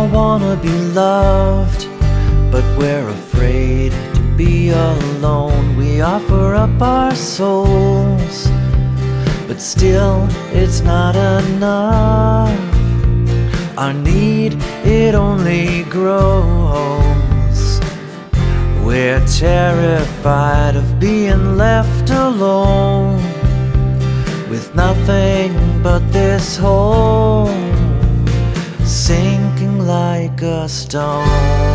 wanna be loved, but we're afraid to be alone. We offer up our souls, but still it's not enough. Our need, it only grows. We're terrified of being left alone, with nothing but this hole, sinking like a stone.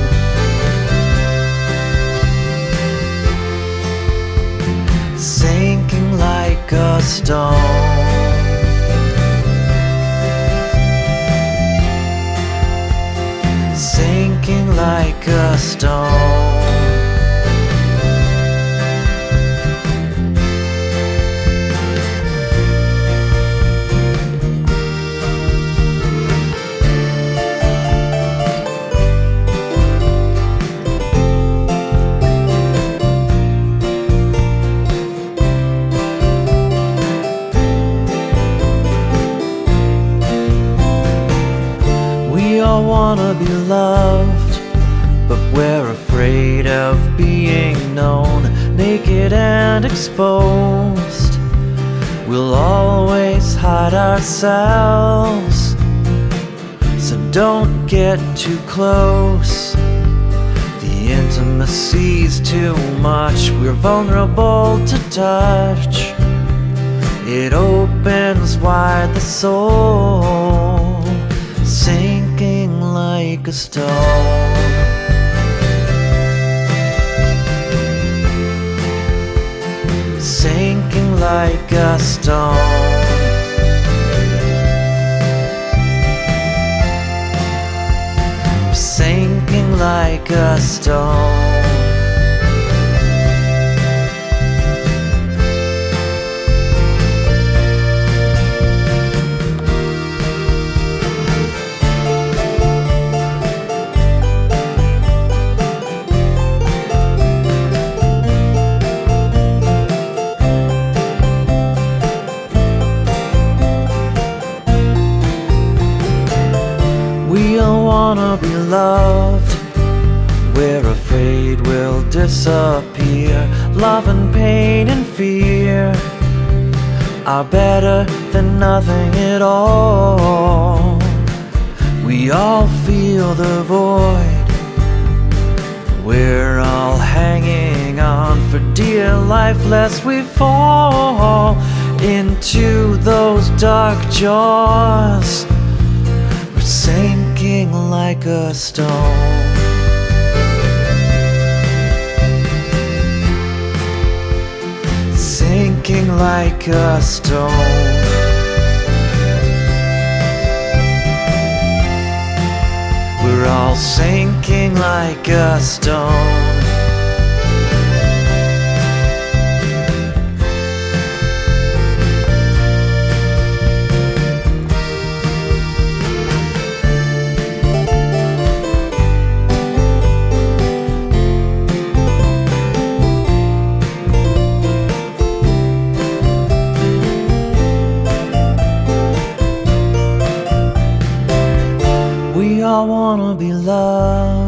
Sinking like a stone. Sinking like a stone. We all wanna be loved, but we're afraid of being known, naked and exposed. We'll always hide ourselves, so don't get too close. The intimacy's too much, we're vulnerable to touch. It opens wide the soul, sinking like a stone. Sinking like a stone. Sinking like a stone. We all wanna be loved, we're afraid we'll disappear. Love and pain and fear are better than nothing at all. We all feel the void, we're all hanging on for dear life, lest we fall into those dark jaws. Sinking like a stone. Sinking like a stone. We're all sinking like a stone. We all wanna be loved.